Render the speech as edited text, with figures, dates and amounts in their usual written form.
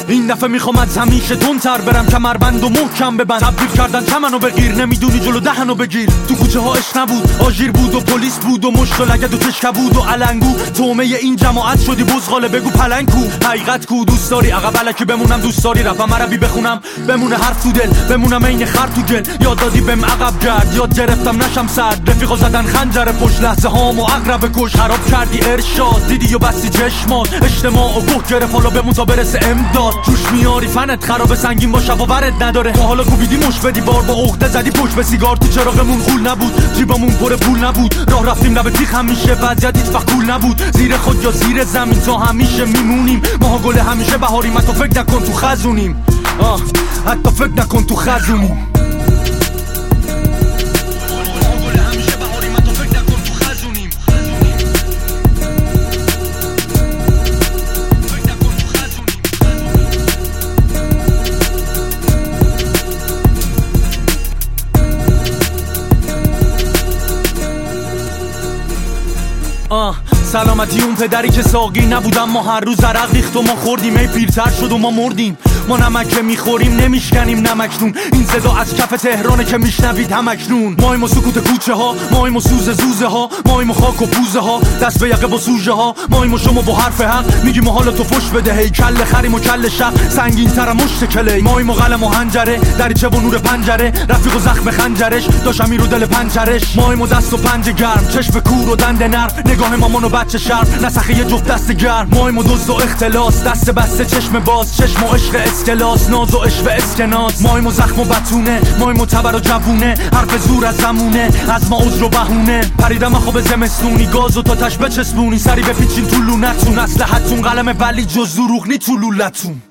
این دفعه میخوام از همیشه تندتر برم، کمربند و محکم ببند. تبدیل کردن چمنو بگیر، نمیدونی جلو دهنو بگیر. تو کوچه ها عشق نبود، آژیر بود و پلیس بود و مشت و لگد و تشکه بود و علنگو. تومه این جماعت شدی بزغاله، بگو پلنگ کو، حقیقت کو. دوست داری عقب الکی بمونم، دوست داری رپم عربی بخونم بمونه حرف تو دل، بمونم عین خر تو گل. یاد دادی بهم عقب گرد، یاد گرفتم نشم سرد. رفیقا زدن خنجر پشت، لحظه هامو عقرب کش. خراب کردی ارشاد، دیدی و بستی چشمات. اجتماع و گوه گرفت، حالا بمون تا برسه امداد. جوش میاری فنت خراب، سنگین باشه و ورد نداره. تا حالا کوبیدی مش بدی بار، با عقده زدی پشت به سیگار. تو چراغمون خول نبود، جیبمون پر پول نبود. راه رفتیم لب تیغ همیشه، وضعیت هیچ وقت کول نبود. زیر خود یا زیر زمین تا همیشه میمونیم. ماها گل همیشه بهاریم، حتی فکر نکن تو خزونیم. حتی فکر نکن تو خزونیم. سلامتی اون پدری که ساقی نبودم، ما هر روز عرق ریخت و ما خوردیم. ای پیرتر شد و ما مردیم. ما نمک که میخوریم نمیشکنیم نمکنون. این صدا از کف تهرانه که میشنوید همکنون. مایم و سکوت کوچه ها، مایم و سوز زوزه ها، مایم و خاک و پوزه ها، دست به یقه با سوژه ها. مایم و شما با حرف حق میگیم و حالا تو فش بده. هی کله خریم و کله شق، سنگین تر مشت کلی. مایم و قلم و حنجره، دریچه و نور پنجره. رفیق و زخم خنجرش، داشت امیر و دل پنجرش. مایم و دست و پنجه گرم، چشم کور و دند نرم. نگاه مامان و بچه شرف، نسخه یه جفت دست گرم. مایم و دزد و اختلاس، دست بسته چشم باز. چشم و عشق اسکلاس، ناز و عشق اسکناس. مایم و زخم و بتونه، مایم و تبر و جوونه. حرف زور از زمونه، از ما عذر و بهونه. پریدم خواب زمستونی، گازو تا تش بچسبونی. سری بپیچین تو لونتون، اسلحتون قلم ولی جز دروغ نی تو لولتون.